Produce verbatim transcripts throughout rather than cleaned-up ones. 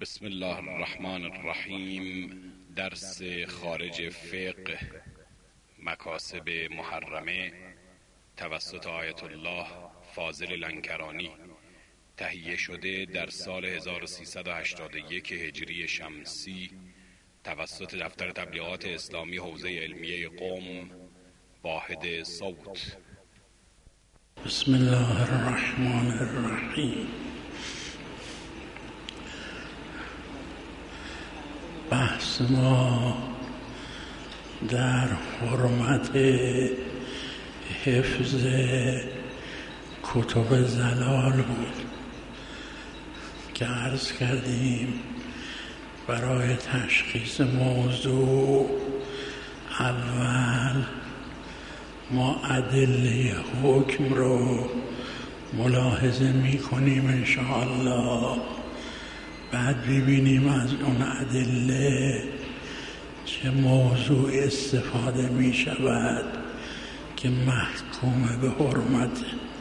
بسم الله الرحمن الرحیم. درس خارج فقه مکاسب محرمه توسط آیت الله فاضل لنکرانی، تهیه شده در سال هزار و سیصد و هشتاد و یک هجری شمسی توسط دفتر تبلیغات اسلامی حوزه علمیه قم، واحد صوت. بسم الله الرحمن الرحیم. بحث ما در حرمت حفظ کتب زلال بود که عرض کردیم برای تشخیص موضوع اول ما ادله حکم رو ملاحظه می کنیم انشاءالله، بعد ببینیم از اون ادله چه موضوع استفاده می شود که محکوم به حرمت.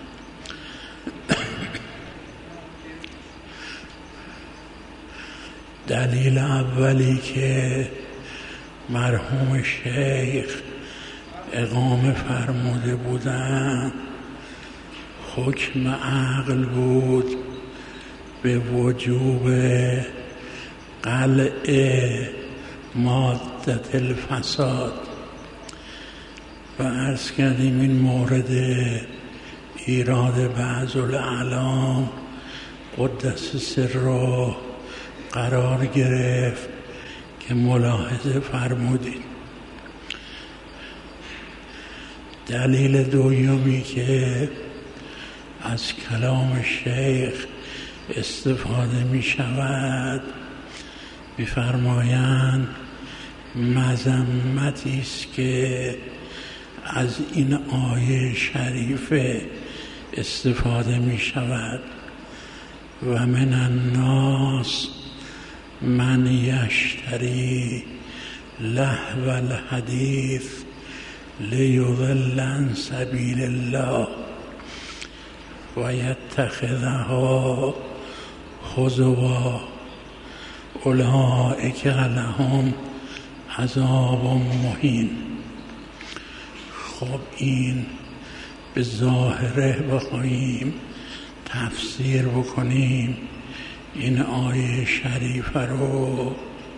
دلیل اولی که مرحوم شیخ اقامه فرموده بودند حکم عقل بود به وجوب قلع مادة الفساد و عرض کردیم این مورد ایراد بعض الاعلام قدس سره قرار گرفت که ملاحظه فرمودید. دلیل دومی که از کلام شیخ استفاده می شود می‌فرمایند مذمتی است که از این آیه شریفه استفاده می شود و من الناس من یشتری لهو الحدیث لیضل عن سبیل الله و یتخذها هزوا اولئک لهم عذاب مهین. خب این به ظاهره بخواهیم تفسیر بکنیم این آیه شریفه رو،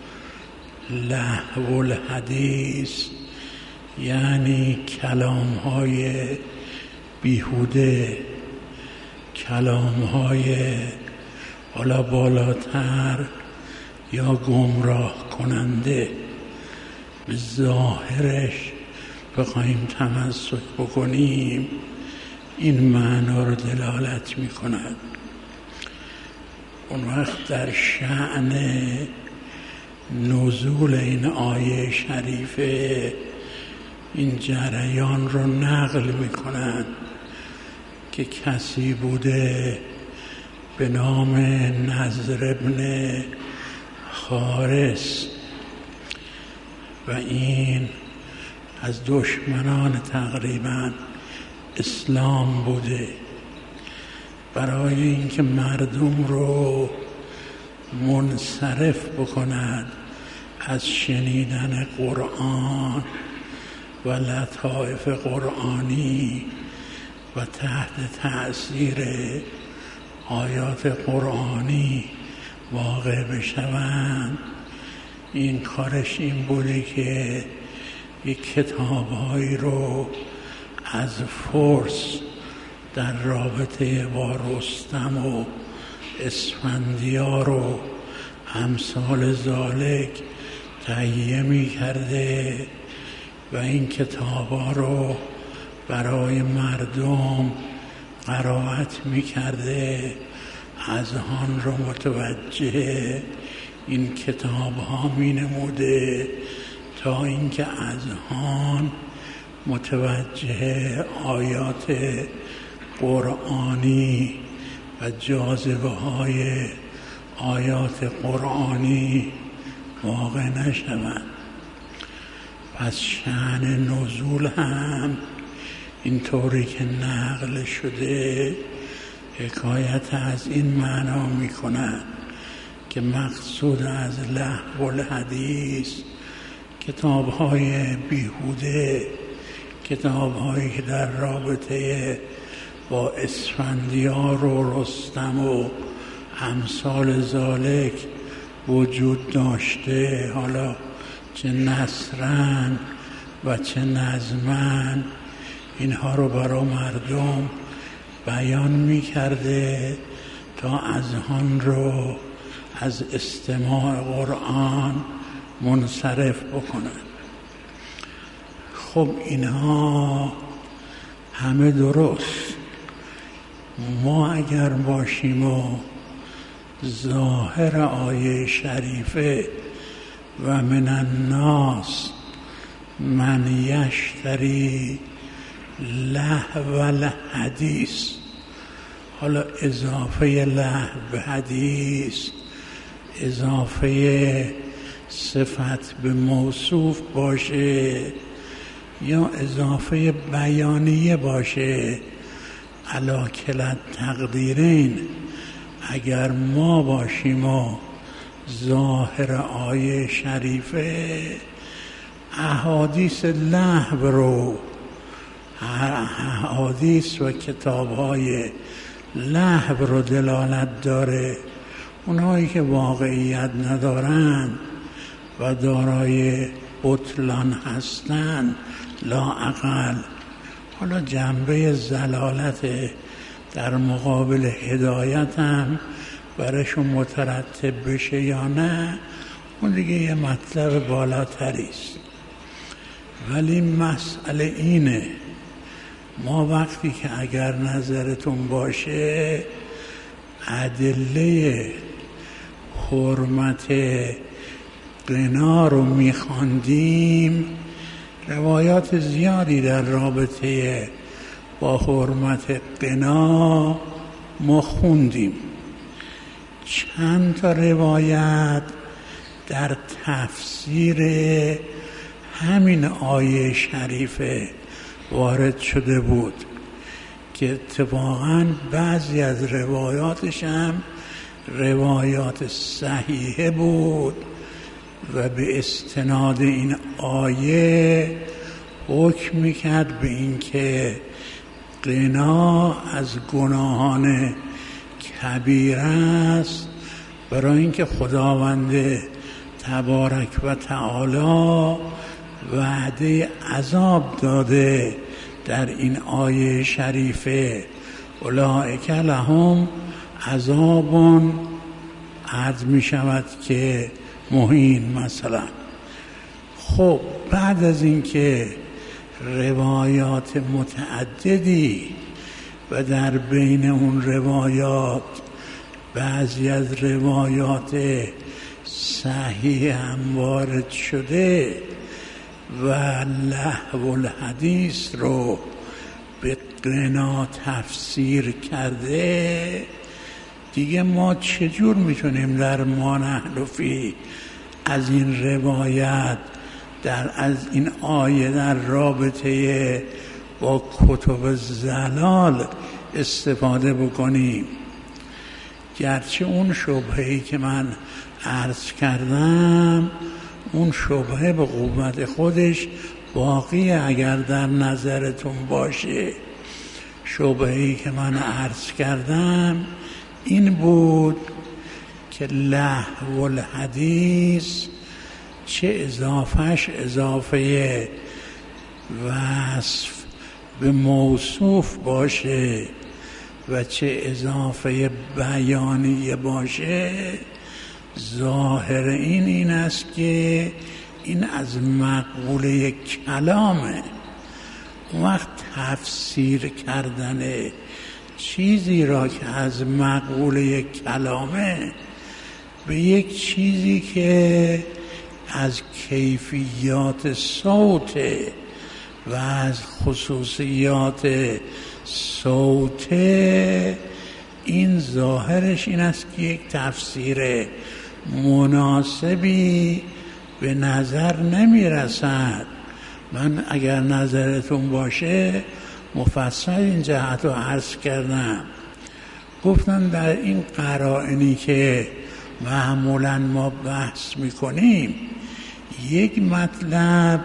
لهو الحدیث یعنی کلام های بیهوده، کلام های حالا بالاتر یا گمراه کننده، به ظاهرش بخواهیم تمسک بکنیم این معنا رو دلالت می کند. اون وقت در شأن نزول این آیه شریفه این جریان رو نقل می کنند که کسی بوده به نام نضر ابن حارث و این از دشمنان تقریبا اسلام بوده. برای اینکه مردم رو منصرف بکند از شنیدن قرآن و لطائف قرآنی و تحت تأثیر آیات قرآنی واقع بشوند، این کارش این بوده که یک کتاب‌هایی رو از فرس در رابطه با رستم و اسفندیار و امثال ذالک تهیه می کرده و این کتاب‌ها رو برای مردم قرائت می کرده، اذهان رو متوجه این کتاب ها می نموده تا اینکه اذهان متوجه آیات قرآنی و جاذبه های آیات قرآنی واقع نشوند. پس شأن نزول هم اینطوری که نقل شده حکایت از این معنا می کند که مقصود از لهو الحدیث کتاب‌های بیهوده، کتاب‌هایی که در رابطه با اسفندیار و رستم و امثال ذالک وجود داشته، حالا چه نثرن و چه نظمن، اینها رو برای مردم بیان می کرده تا اذهان رو از استماع قرآن منصرف بکنن. خب اینها همه درست. ما اگر باشیم و ظاهر آیه شریفه و من الناس من یشتری لهو الحدیث، حالا اضافه لهو به حدیث اضافه صفت به موصوف باشه یا اضافه بیانیه باشه، علی کلا تقدیرین، اگر ما باشیم و ظاهر آیه شریفه احادیث لهو رو، احادیث و کتاب‌های لهو رو دلالت داره، اونهایی که واقعیت ندارن و دارای بطلان هستن لااقل حالا جنبه ضلالت در مقابل هدایت هم برایشون مترتب بشه یا نه، اون دیگه یه مطلب بالاتری است. ولی مسئله اینه، ما وقتی که اگر نظرتون باشه ادله حرمت غنا رو میخواندیم، روایات زیادی در رابطه با حرمت غنا ما خوندیم. چند تا روایت در تفسیر همین آیه شریفه وارد شده بود که اتفاقاً بعضی از روایاتش هم روایات صحیحه بود و به استناد این آیه حکم میکرد به این که غنا از گناهان کبیره است، برای اینکه خداوند تبارک و تعالی وعده عذاب داده در این آیه شریفه، اولئک لهم عذاب عرض می شود که مهین مثلا. خب بعد از اینکه روایات متعددی و در بین اون روایات بعضی از روایات صحیح هم وارد شده و لهو الحدیث رو به غنا تفسیر کرده، دیگه ما چجور میتونیم در ما نحن فی از این روایت در از این آیه در رابطه با کتب زلال استفاده بکنیم؟ گرچه اون شبهه‌ای که من عرض کردم، اون شبهه به قوت خودش باقی اگر در نظرتون باشه. شبهه‌ای که من عرض کردم این بود که لهو الحدیث چه اضافهش اضافه وصف به موصوف باشه و چه اضافه بیانیه باشه، ظاهر این این است که این از مقوله کلامه. اون وقت تفسیر کردن چیزی را که از مقوله کلامه به یک چیزی که از کیفیات صوت و از خصوصیات صوت، این ظاهرش این است که یک تفسیر مناسبی به نظر نمی رسد. من اگر نظرتون باشه مفصل این جهت رو عرض کردم. گفتن در این قرائنی که معمولا ما بحث میکنیم یک مطلب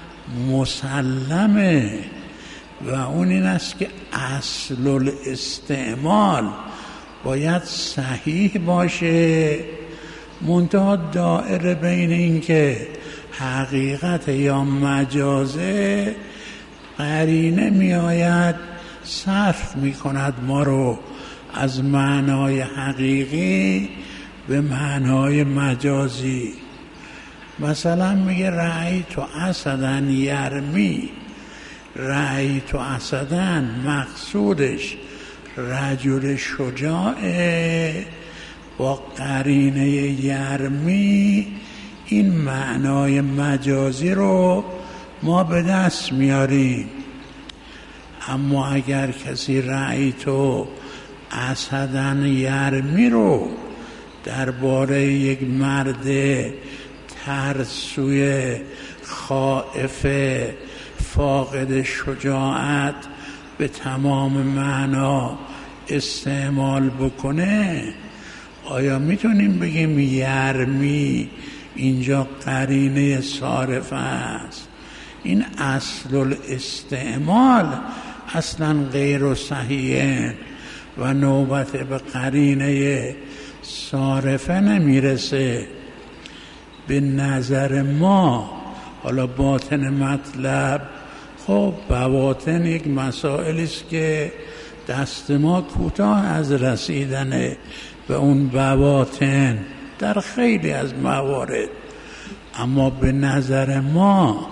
مسلمه و اون این است که اصل الاستعمال باید صحیح باشه، منتها دائره بین این که حقیقت یا مجازه قرینه می آید صرف می کند ما رو از معنای حقیقی به معنای مجازی. مثلا میگه رأیت اسداً یرمی، رأیت اسداً مقصودش رجل شجاعه، با قرینه یرمی این معنای مجازی رو ما به دست میاریم. اما اگر کسی رأیت اسداً یرمی رو درباره یک مرد ترسوی خائف فاقد شجاعت به تمام معنا استعمال بکنه، آیا میتونیم بگیم یرمی اینجا قرینه صارف است؟ این اصل الاستعمال اصلا غیر صحیحه و نوبت به قرینه صارفه نمیرسه. به نظر ما، حالا باطن مطلب، خب بواطن یک مسائلی است که دست ما کوتاه از رسیدن به اون بواطن در خیلی از موارد، اما به نظر ما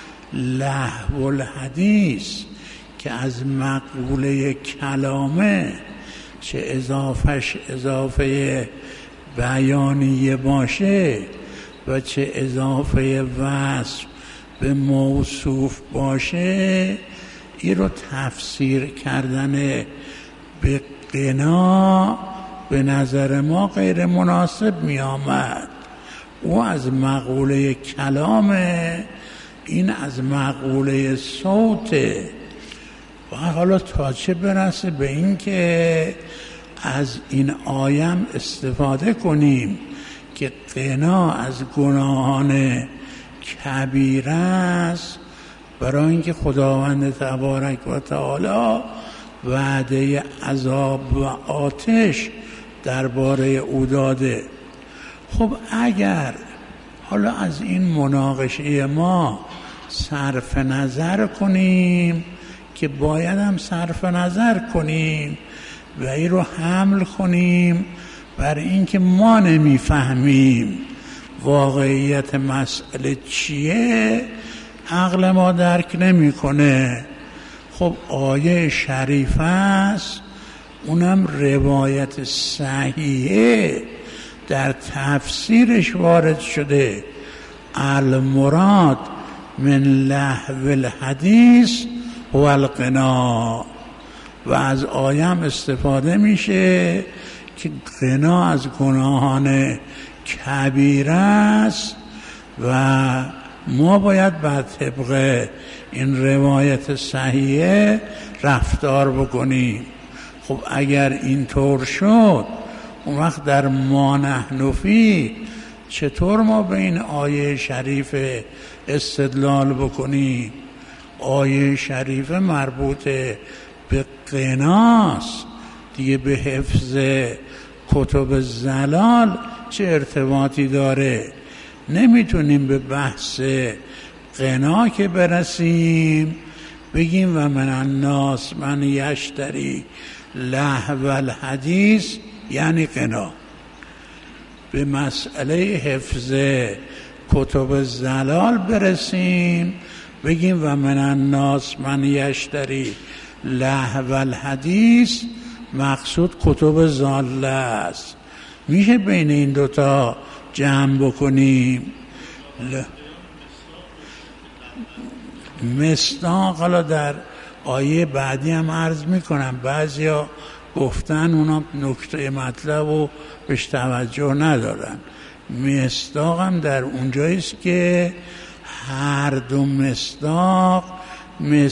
لهو الحدیث که از مقوله کلامه، چه اضافش اضافه بیانیه باشه و چه اضافه وصف به موصوف باشه، این رو تفسیر کردن به غنا به نظر ما غیر مناسب می آمد. او از مقوله کلامه، این از مقوله صوته. و حالا تا چه برسه به این که از این آیم استفاده کنیم که غنا از گناهان کبیره است، برای اینکه خداوند تبارک و تعالی وعده عذاب و آتش درباره او داده. خب اگر حالا از این مناقشه ما صرف نظر کنیم که باید هم صرف نظر کنیم و این رو حمل کنیم بر اینکه ما نمیفهمیم واقعیت مسئله چیه، عقل ما درک نمیکنه. خب آیه شریف است، اونم روایت صحیحه در تفسیرش وارد شده. المراد من لهو الحدیث و الغنا، و از آیم استفاده میشه که غنا از گناهان کبیره است و ما باید بر طبق این روایت صحیحه رفتار بکنیم. خب اگر اینطور شد، اون وقت در ما نحن فی چطور ما به این آیه شریف استدلال بکنیم؟ آیه شریف مربوط به غناست دیگه، به حفظ کتب زلال چه ارتباطی داره؟ نمیتونیم به بحث غنا که برسیم بگیم و من الناس من یشتری لهو الحدیث یعنی غنا. به مسئله حفظ کتب زلال برسیم بگیم و من الناس من یشتری لهو الحدیث، مقصود کتب ضاله است. میشه بین این دوتا جمع بکنیم؟ ل... مصداق حالا در آیه بعدی هم عرض میکنم، بعضی ها گفتن اونا نکته مطلب و بهش توجه ندارن. مصداق هم در اونجاییست که هر دو مصداق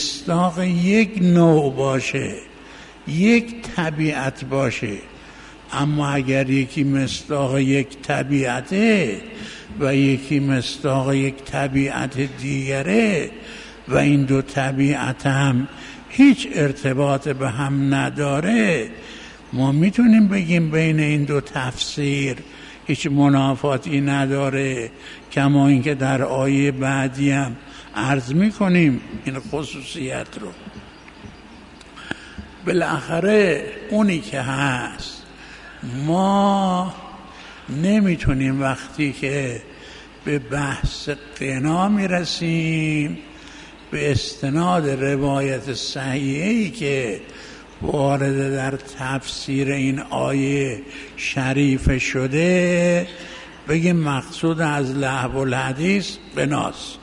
مصداق یک نوع باشه، یک طبیعت باشه. اما اگر یکی مصداق یک طبیعته و یکی مصداق یک طبیعت دیگره و این دو طبیعت هم هیچ ارتباط به هم نداره، ما میتونیم بگیم بین این دو تفسیر هیچ منافاتی نداره، کما اینکه در آیه بعدی هم عرض میکنیم این خصوصیت رو. بالاخره اونی که هست، ما نمیتونیم وقتی که به بحث غنا میرسیم به استناد روایت صحیحی که وارد در تفسیر این آیه شریف شده بگیم مقصود از لهو الحدیث غناست.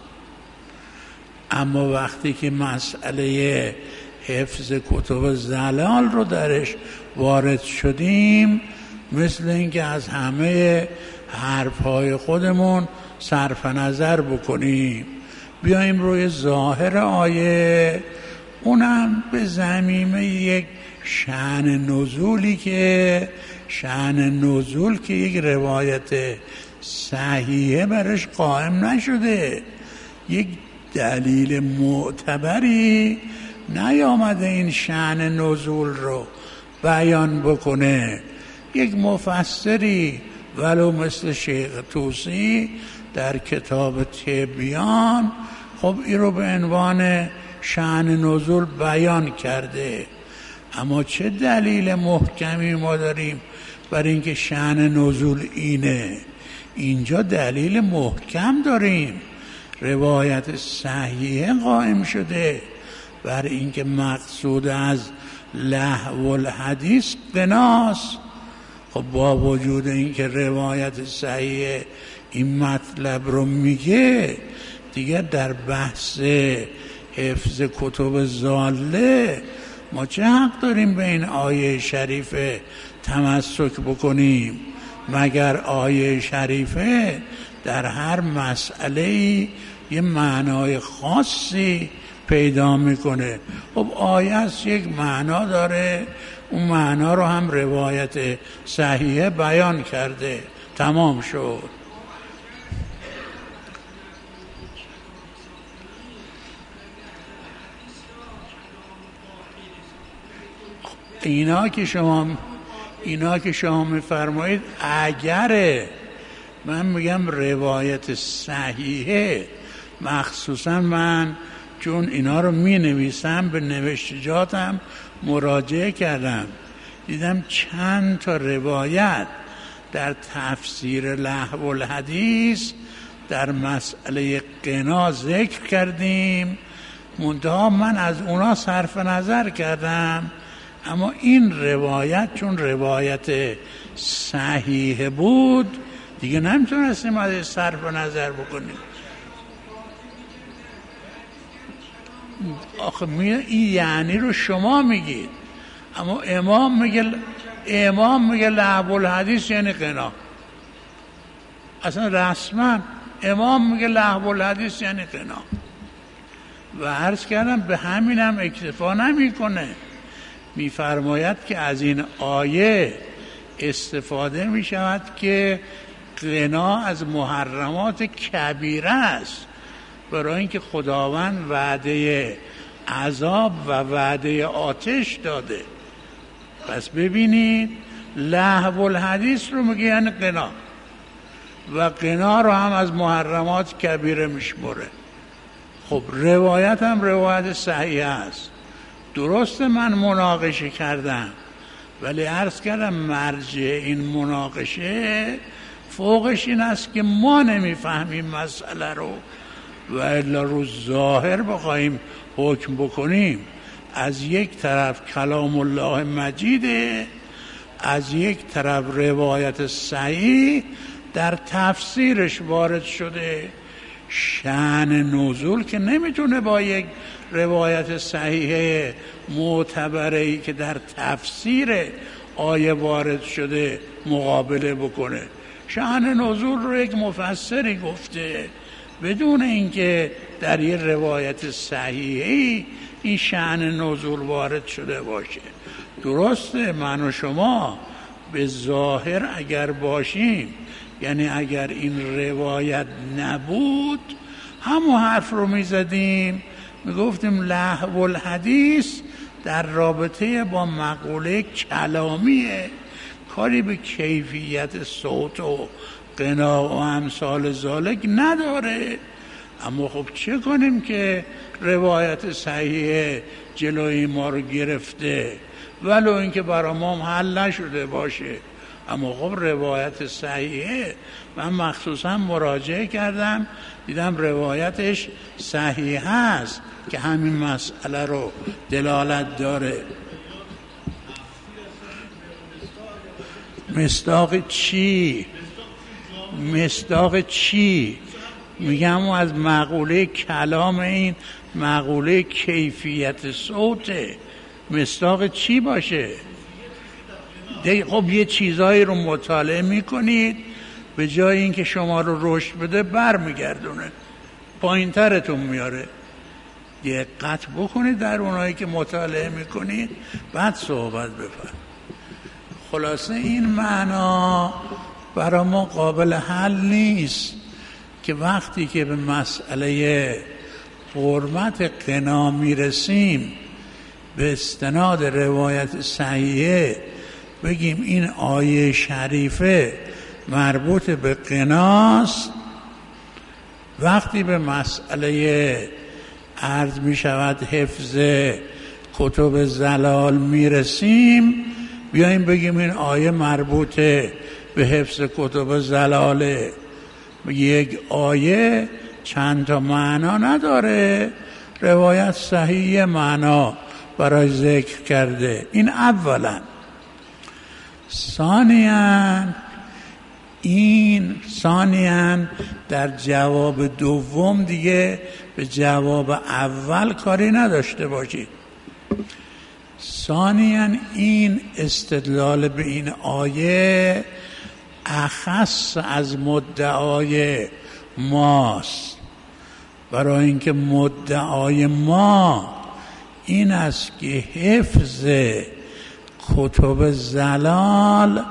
اما وقتی که مسئله حفظ کتب زلال رو درش وارد شدیم، مثل اینکه از همه حرفهای خودمون صرف نظر بکنیم، بیاییم روی ظاهر آیه، اونم به زمینه یک شأن نزولی که شأن نزول که یک روایت صحیحه برش قائم نشده، یک دلیل معتبری نیامده این شأن نزول رو بیان بکنه. یک مفسری ولو مثل شیخ طوسی در کتاب تبیان خب این رو به عنوان شأن نزول بیان کرده، اما چه دلیل محکمی ما داریم بر اینکه شأن نزول اینه؟ اینجا دلیل محکم داریم، روایت صحیحه قائم شده بر اینکه مقصود از لهو الحدیث غناست. خب با وجود اینکه روایت صحیح این مطلب رو میگه، دیگه در بحث حفظ کتب ضاله ما چه حق داریم به این آیه شریفه تمسک بکنیم؟ مگر آیه شریفه در هر مسئله یه معنای خاصی پیدا میکنه. خب آیه است یک معنا داره، اون معنا رو هم روایت صحیحه بیان کرده، تمام شد. اینا که شما اینا که شما میفرمایید اگره، من میگم روایت صحیحه، مخصوصا من چون اینا رو می نویسم به نوشتجاتم مراجعه کردم، دیدم چند تا روایت در تفسیر لهو الحدیث در مسئله غنا ذکر کردیم، منتها من از اونا صرف نظر کردم، اما این روایت چون روایت صحیح بود دیگه نمیتونستیم از صرف نظر بکنیم. آخه این یعنی رو شما میگید، اما امام میگه امام میگه لهو الحدیث یعنی غنا. اصلا رسما امام میگه لهو الحدیث یعنی غنا و عرض کردم به همینم اکتفا نمیکنه، میفرماید که از این آیه استفاده میشود که غنا از محرمات کبیره است، برای اینکه خداوند وعده عذاب و وعده آتش داده. پس ببینید لهو الحدیث رو میگه یعنی غنا، و غنا رو هم از محرمات کبیره میشموره. خب روایت هم روایت صحیح است. درست من مناقشه کردم، ولی عرض کردم مرجع این مناقشه فوقش این است که ما نمیفهمیم مسئله رو و الا رو ظاهر بخواهیم حکم بکنیم. از یک طرف کلام الله مجیده، از یک طرف روایت صحیح در تفسیرش وارد شده. شأن نزول که نمیتونه با یک روایت صحیحه معتبری که در تفسیر آیه وارد شده مقابله بکنه. شأن نزول رو یک مفسری گفته بدون اینکه در یک روایت صحیحی این شأن نزول وارد شده باشه. درسته من و شما به ظاهر اگر باشیم، یعنی اگر این روایت نبود همون حرف رو میزدیم، میگفتیم لهو الحدیث در رابطه با مقوله کلامیه، کاری به کیفیت صوت و غنا و امثال ذالک نداره. اما خب چه کنیم که روایت صحیح جلوی ما رو گرفته، ولو اینکه برای ما حل نشده باشه، اما خب روایت صحیحه. من مخصوصا مراجعه کردم دیدم روایتش صحیح هست که همین مسئله رو دلالت داره. مصداق چی؟ مصداق چی؟ میگم از مقوله کلام، این مقوله کیفیت صوته، مصداق چی باشه؟ خب یه چیزایی رو مطالعه میکنید، به جای اینکه شما رو رشد بده بر میگردونه، پایین ترتون میاره. دقت بکنید در اونایی که مطالعه میکنید، بعد صحبت بفرمایید. خلاصه این معنا برای ما قابل حل نیست که وقتی که به مسئله حرمت غنا میرسیم به استناد روایت صحیحه بگیم این آیه شریفه مربوط به غناست، وقتی به مسئله عرض می شود حفظ کتب زلال میرسیم بیاییم بگیم این آیه مربوطه به حفظ کتب زلاله. یک آیه چند تا معنا نداره، روایت صحیح معنا برای ذکر کرده. این اولا. ثانیاً این ثانیاً در جواب دوم دیگه به جواب اول کاری نداشته باشید. ثانیاً این استدلال به این آیه اخص از مدعای ماست، برای اینکه مدعای ما این است که حفظ کتب زلال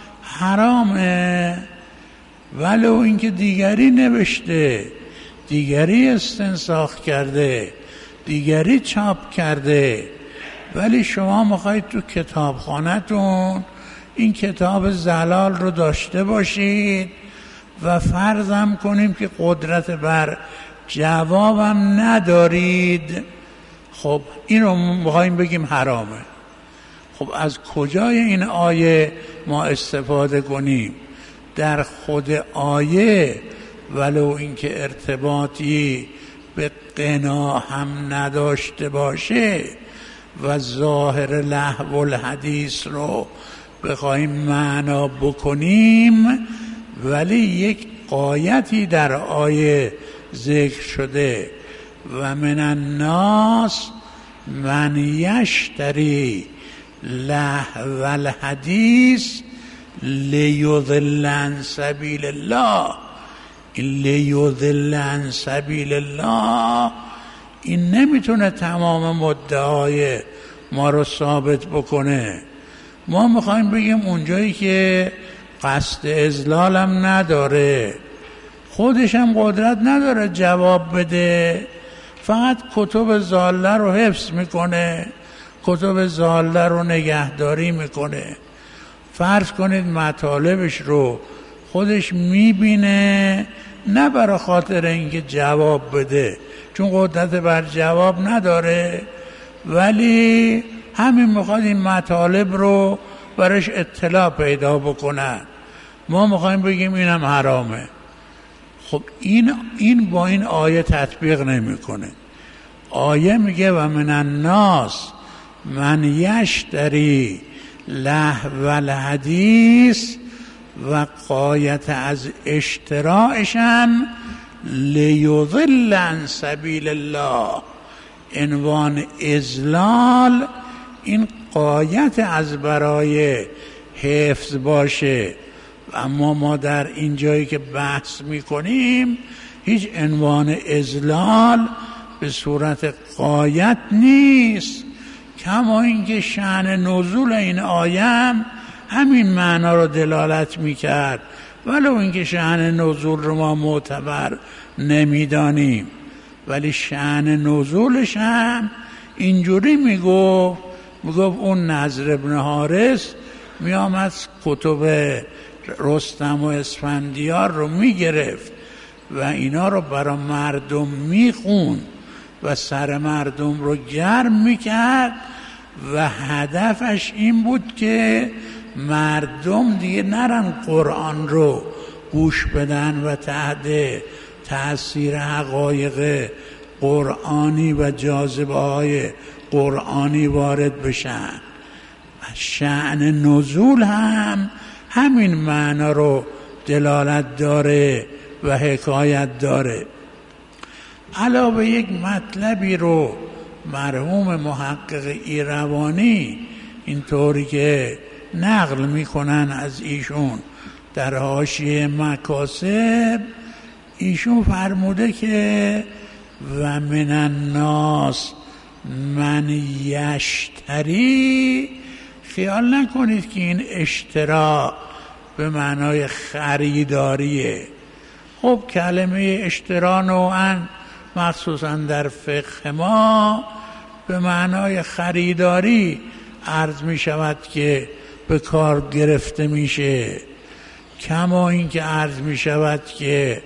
حرامه، ولو اینکه دیگری نوشته، دیگری استنساخ کرده، دیگری چاپ کرده، ولی شما میخواید تو کتابخانه‌تون این کتاب زلال رو داشته باشید و فرضم کنیم که قدرت بر جوابم ندارید. خب این رو میخوایم بگیم حرامه. خب از کجای این آیه ما استفاده کنیم؟ در خود آیه ولو اینکه ارتباطی به غنا هم نداشته باشه و ظاهر لهو الحدیث رو بخوایم معنا بکنیم، ولی یک غایتی در آیه ذکر شده و من الناس من یشتری لهو الحدیث لیضل عن سبیل الله. این لیضل عن سبیل الله این نمیتونه تمام مدعای ما رو ثابت بکنه. ما میخوایم بگیم اونجایی که قصد اضلالم نداره، خودشم قدرت نداره جواب بده، فقط کتب ضاله رو حفظ میکنه، کتب ضاله رو نگهداری میکنه. فرض کنید مطالبش رو خودش میبینه، نه برای خاطر اینکه جواب بده، چون قدرت بر جواب نداره، ولی همین میخواد این مطالب رو برش اطلاع پیدا بکنن. ما میخوایم بگیم اینم حرامه. خب این این با این آیه تطبیق نمیکنه. آیه میگه و من الناس من یشتری لهو الحدیث و غایت از اشتراعشم لیضل عن سبیل الله. عنوان اضلال این غایت از برای حفظ باشه، اما ما در این جایی که بحث میکنیم هیچ عنوان اضلال به صورت غایت نیست. کما اینکه شأن نزول این آیه همین معنا رو دلالت میکرد، ولو اینکه شأن نزول رو ما معتبر نمیدانیم، ولی شأن نزولش هم اینجوری میگفت. میگفت اون نضر ابن حارث میامد کتب رستم و اسفندیار رو میگرفت و اینا رو برای مردم میخون و سر مردم رو گرم میکرد و هدفش این بود که مردم دیگه نرن قرآن رو گوش بدن و تحت تأثیر حقایق قرآنی و جاذبه های قرآنی وارد بشن. و شأن نزول هم همین معنا رو دلالت داره و حکایت داره. علاوه یک مطلبی رو مرحوم محقق ایروانی اینطوری که نقل میکنن از ایشون در حاشیه مکاسب، ایشون فرموده که و من الناس من یشتری، خیال نکنید که این اشترا به معنای خریداریه. خب کلمه اشترا نوعاً مخصوصاً در فقه ما به معنای خریداری عرض می شود که به کار گرفته میشه، کما این که عرض می شود که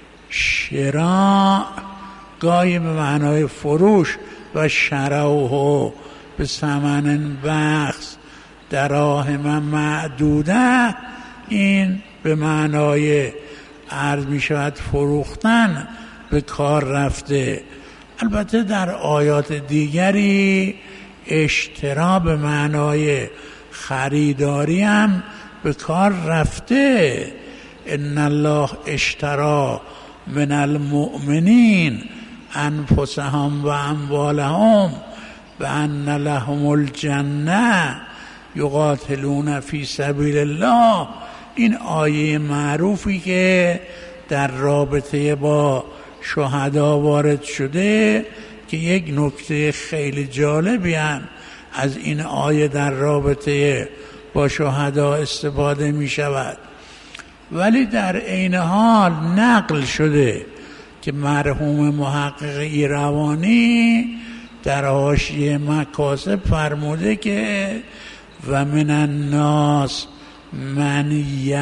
شراء گاهی به معنای فروش و شروه به ثمن بخس دراهم معدوده، این به معنای عرض می شود فروختن به کار رفته. البته در آیات دیگری اشترا به معنای خریداری هم به کار رفته. ان الله اشتری من المؤمنین انفسهم و اموالهم بان لهم الجنه یقاتلون فی سبیل الله. این آیه معروفی که در رابطه با شهدا وارد شده که یک نکته خیلی جالبی هم از این آیه در رابطه با شهدا استفاده می شود، ولی در عین حال نقل شده که مرحوم محقق ایروانی در حاشیه مکاسب فرموده که و من الناس من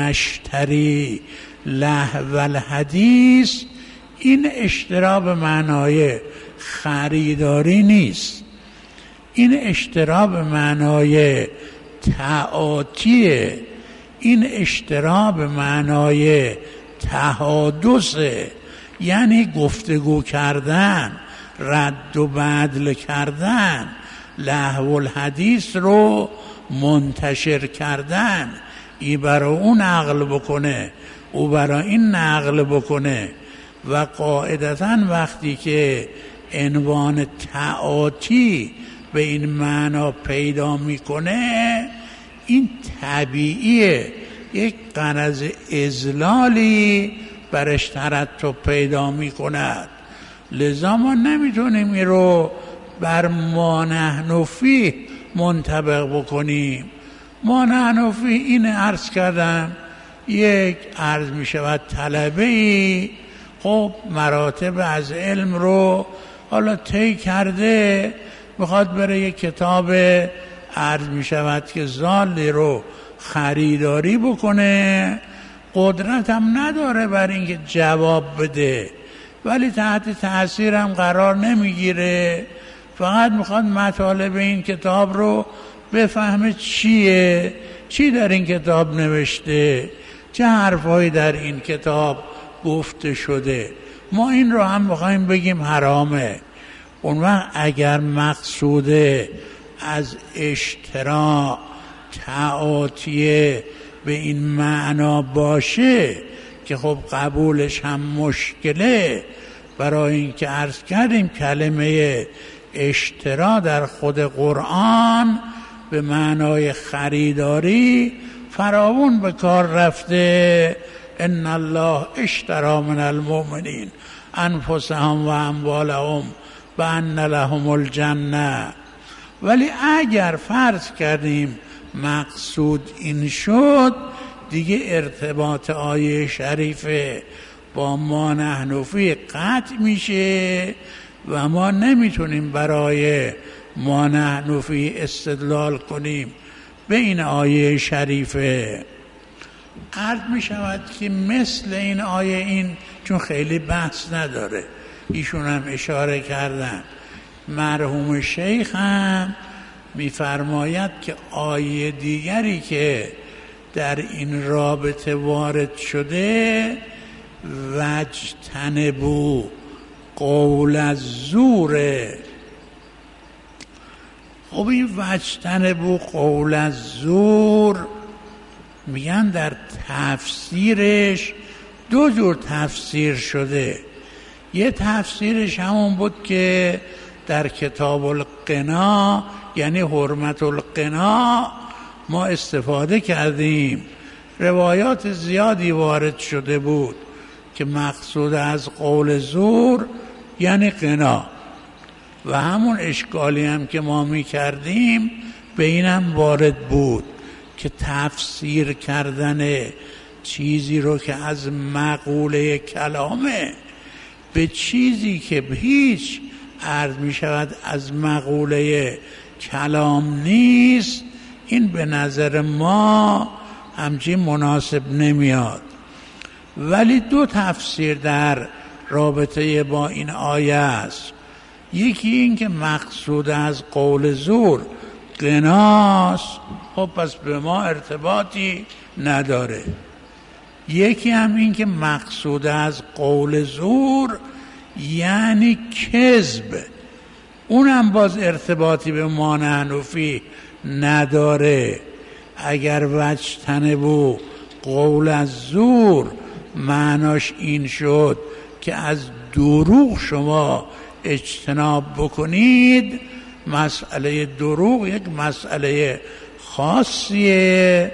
یشتری لهو الحدیث، این اشترا به معنای خریداری نیست، این اشترا به معنای تعاطیه، این اشترا به معنای تحادثه، یعنی گفتگو کردن، رد و بدل کردن، لهو الحدیث رو منتشر کردن، ای برای اون نقل بکنه او برای این نقل بکنه. و قاعدتاً وقتی که عنوان تعاطی به این معنا پیدا میکنه، این طبیعیه، یک غرض اذلالی برش ترتب پیدا میکند. لذا ما نمیتونیم این رو بر ما نحن فیه منطبق بکنیم. ما نحن فیه این عرض کردم، یک عرض میشود طلبه‌ای خب مراتب از علم رو حالا طی کرده، میخواد بره یک کتاب عرض میشود که زالی رو خریداری بکنه، قدرت هم نداره بر اینکه جواب بده، ولی تحت تأثیر هم قرار نمیگیره، فقط میخواد مطالب این کتاب رو بفهمه چیه، چی در این کتاب نوشته، چه حرفایی در این کتاب گفته شده. ما این رو هم بخوایم بگیم حرامه. اون وقت اگر مقصود از اشترا تعاطیه به این معنا باشه که خب قبولش هم مشکله، برای اینکه عرض کردیم کلمه اشترا در خود قرآن به معنای خریداری فراوون به کار رفته. ان الله اشتری من المؤمنین انفسهم و اموالهم بان لهم الجنه. ولی اگر فرض کردیم مقصود این شد، دیگه ارتباط آیه شریفه با ما نحن فیه قطع میشه و ما نمیتونیم برای ما نحن فیه استدلال کنیم به این آیه شریفه. عرض می شود که مثل این آیه، این چون خیلی بحث نداره، ایشون هم اشاره کردن، مرحوم شیخ هم میفرماید که آیه دیگری که در این رابطه وارد شده وجتنبوا قول الزور. خب این وجتنبوا قول الزور میگن در تفسیرش دو جور تفسیر شده. یه تفسیرش همون بود که در کتاب القنا یعنی حرمت القنا ما استفاده کردیم، روایات زیادی وارد شده بود که مقصود از قول زور یعنی قنا، و همون اشکالی هم که ما می کردیم به اینم وارد بود که تفسیر کردن چیزی رو که از مقوله کلامه به چیزی که هیچ عرض می شود از مقوله کلام نیست، این به نظر ما همچین مناسب نمیاد. ولی دو تفسیر در رابطه با این آیه است. یکی این که مقصود از قول زور قناس، خب پس به ما ارتباطی نداره. یکی هم این که مقصود از قول زور یعنی کذب، اونم باز ارتباطی به ما نحن فیه نداره. اگر وجتنبوا قول الزور معناش این شد که از دروغ شما اجتناب بکنید، مسئله دروغ یک مسئله خاصیه،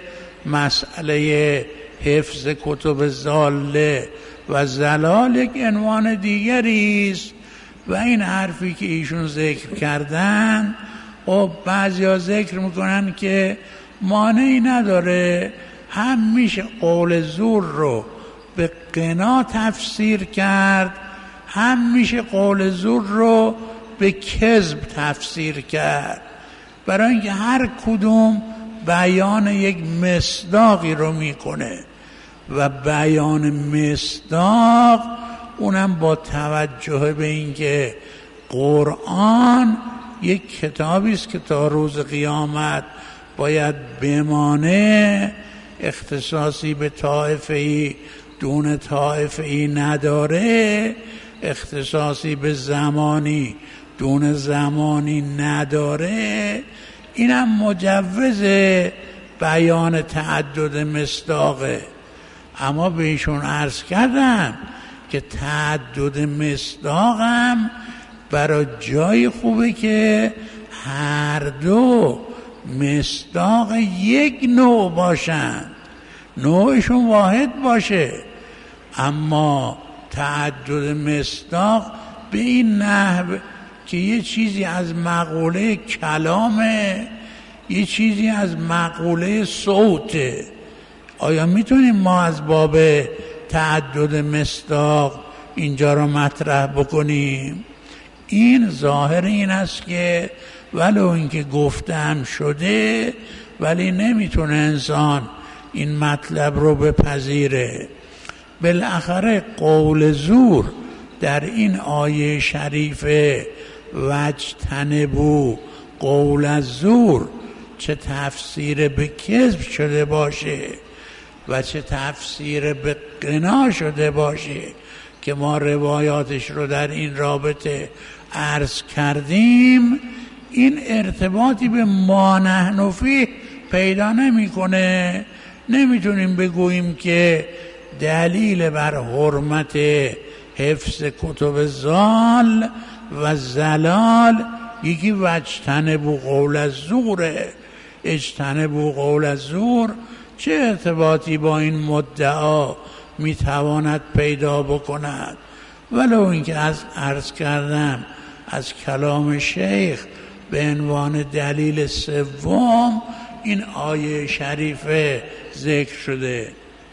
مسئله حفظ کتب ضاله و زلال یک عنوان دیگری است. و این حرفی که ایشون ذکر کردن و بعضیا ذکر میکنن که مانعی نداره، هم میشه قول زور رو به قنا تفسیر کرد، هم میشه قول زور رو به کذب تفسیر کرد، برای اینکه هر کدوم بیان یک مصداقی رو میکنه و بیان مصداق اونم با توجه به اینکه قرآن یک کتابی است که تا روز قیامت باید بمانه، اختصاصی به طایفه‌ای دون طایفه‌ای نداره، اختصاصی به زمانی دون زمانی نداره، اینم مجوز بیان تعدد مصداقه. اما به ایشون عرض کردم که تعدد مصداقم برای جای خوبه که هر دو مصداق یک نوع باشن، نوعشون واحد باشه، اما تعدد مصداق به این نحو که یه چیزی از مقوله کلامه، یه چیزی از مقوله صوته. آیا میتونیم ما از باب تعدد مصداق اینجا رو مطرح بکنیم؟ این ظاهر این است که ولو اینکه گفتم شده ولی نمیتونه انسان این مطلب رو بپذیره. بالاخره قول زور در این آیه شریفه وجتنبوا قول الزور چه تفسیر به کذب شده باشه و چه تفسیر به قنا شده باشه که ما روایاتش رو در این رابطه عرض کردیم، این ارتباطی به ما نحن فیه پیدا نمیکنه. نمیتونیم بگوییم که دلیل بر حرمت حفظ کتب ضال و زلال یکی وجتنبوا قول الزوره. اجتنبوا قول الزور چه ارتباطی با این مدعا میتواند پیدا بکند؟ ولو اینکه از عرض کردم از کلام شیخ به عنوان دلیل سوم این آیه شریفه ذکر شده.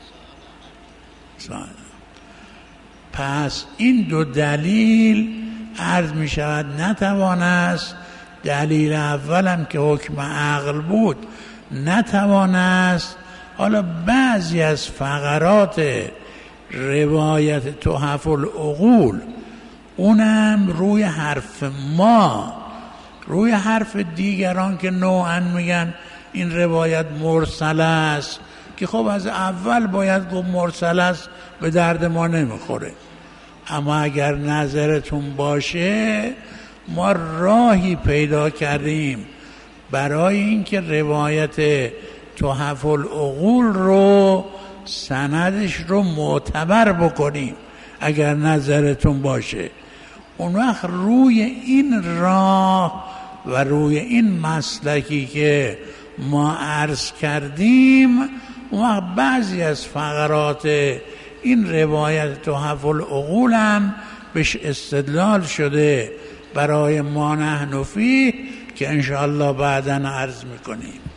پس این دو دلیل عرض می شود نتوانست، دلیل اولم که حکم عقل بود نتوانست. حالا بعضی از فقرات روایت تحف العقول اونم روی حرف ما، روی حرف دیگران که نوعا میگن این روایت مرسل است، که خب از اول باید گفت مرسل است، به درد ما نمیخوره. اما اگر نظرتون باشه ما راهی پیدا کردیم برای اینکه روایت تحف العقول رو سندش رو معتبر بکنیم. اگر نظرتون باشه اون وقت روی این راه و روی این مسلکی که ما عرض کردیم، اون وقت بعضی از فقرات این روایت تحف العقول هم بهش استدلال شده برای ما نحن فیه که انشاءالله بعداً عرض میکنیم.